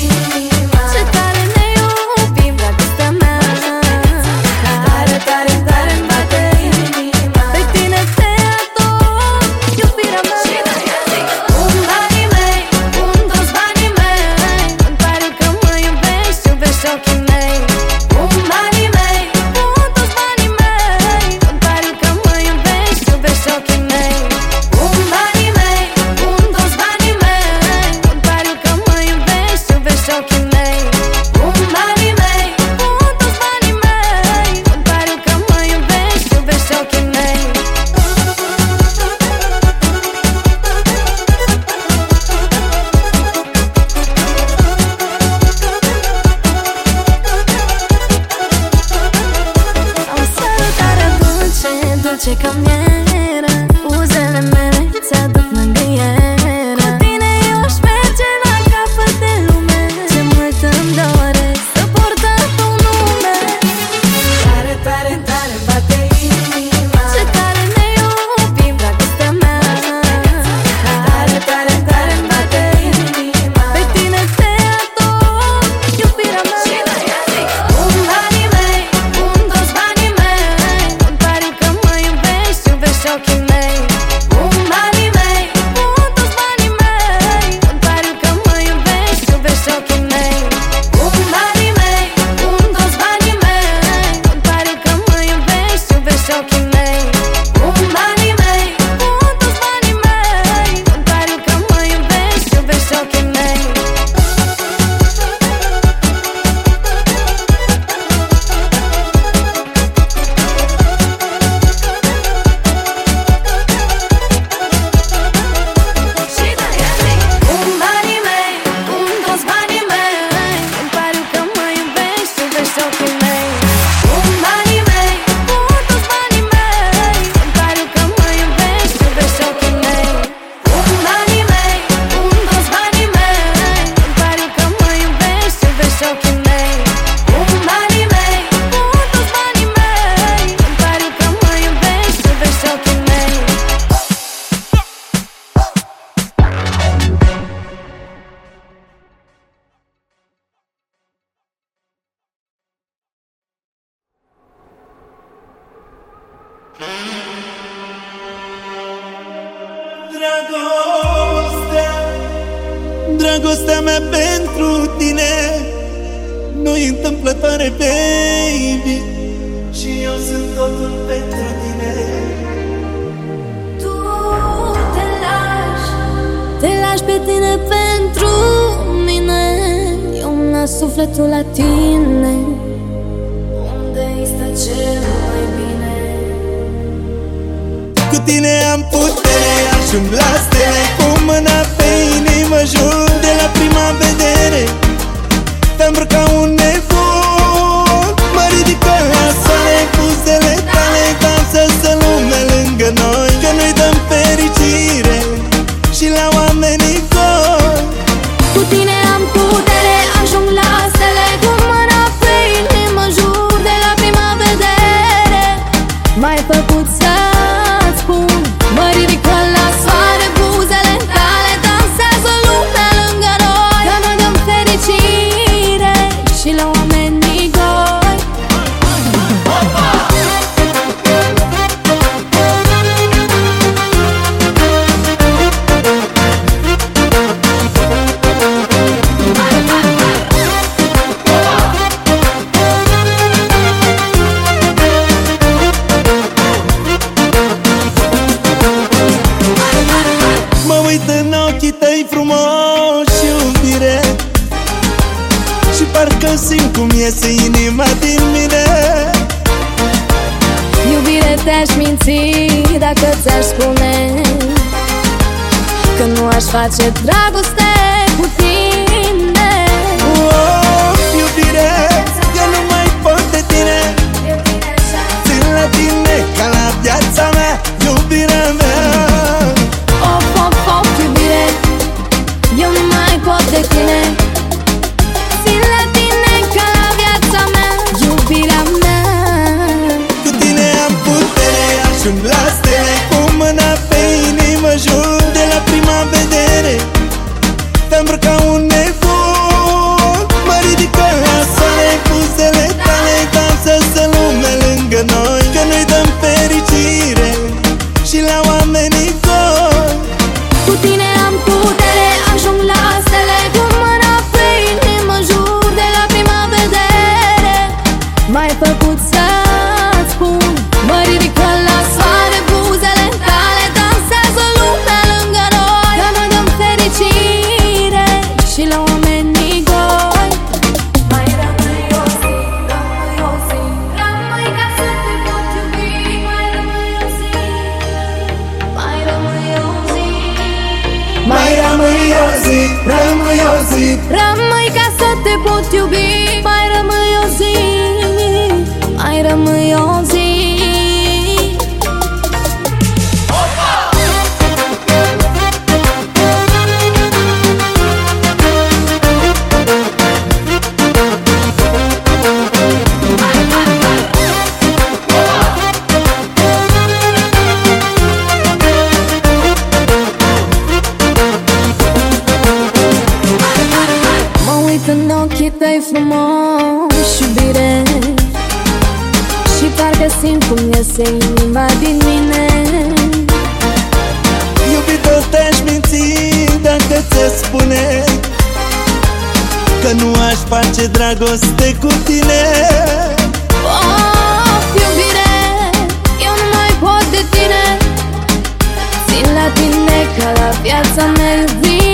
inima. Ce tare ne iubim, dragostea mea. Tare, tare, tare-mi bate inima. Pe tine te ador, iubirea mea. Un banii mei, un toți banii mei. Îmi pare că mă iubești, iubești ochii mei. Un banii mei, un toți banii mei. Îmi pare că mă iubești, iubești ochii mei. Un banii mei, un toți banii mei. Îmi pare că mă iubești, iubești ochii mei. Un banii mei, un toți banii mei. Îmi pare că mă iubești, iubești ochii mei. Am sărutare dulce, dulce ca miere. Buzele mele ți-aduc mângâiere. Cu tine eu aș merge la capăt de lume. Ce mult îmi doresc să port al tău nume. Tare, tare, tare bate inima. Ce tare ne iubim, dragostea mea. Tare, tare, tare-mi bate inima. Pe tine te ador, iubirea mea. Un banii mei, un toți banii mei. Îmi pare că mă iubești, iubești ochii mei. Un banii mei, un toți banii mei. Îmi pare că mă iubești, iubești ochii mei. Un banii mei, un toți banii mei. Îmi pare că mă iubești, iubești ochii mei. Un banii mei, un toți banii mei. Îmi pare că mă iubești, iubești ochii mei. Un banii mei, un toți banii mei. Îmi pare că mă iubești, iubești ochii mei. Un banii mei, un toți banii mei. Îmi pare că mă iubești, iubești ochii mei. Un banii mei, un toți banii mei. Îmi pare că mă iubești, iubești ochii mei. Un banii mei, un toți banii mei. Îmi pare că mă iubești, iubești ochii mei. Dragostea, dragostea mea pentru tine nu-i întâmplătoare, baby. Și eu sunt totul pentru tine. Tu te lași pe tine pentru mine. Eu îmi las sufletul la tine. Unde este cel mai bine? Cu tine am putere, ajung la stele. Cu mâna pe inimă jur de la prima vedere. Te-am îmbrăcat un nebun, mă ridică la soare. Buzele tale dansează lumea lângă noi. Că noi dăm fericire și la oamenii goi. Cu tine am putere, ajung la stele. Cu mâna pe inimă jur de la prima vedere. M-ai făcut să-ți spun, mă ridică la soare. Buzele tale dansează lumea lângă noi. Că noi dăm fericire și la oamenii goi. Mă uit în ochii tăi frumoși, iubire, și parcă simt cum iese inima din mine. Iubire, te-aș minți dacă ți-aș spune că nu aș face dragoste cu tine. Oh, iubire, eu nu mai pot de tine. Țin la tine ca la viața mea, iubirea mea. Of, of, of, iubire, eu nu mai pot de tine. Țin la tine ca la viața mea, iubirea mea. Cu tine am putere, ajung la stele. Cu mâna pe inimă jur de la prima vedere. Te-am îmbrăcat un nebun, te pot iubi, mai rămâi o zi, mai rămâi o zi. În ochii tăi frumoși, iubire, și parcă simt cum iese inima din mine. Iubito, te-aș minți dacă ți-aș spune că nu aș face dragoste cu tine. Of, iubire, eu nu mai pot de tine. Țin la tine ca la viața mea, iubire.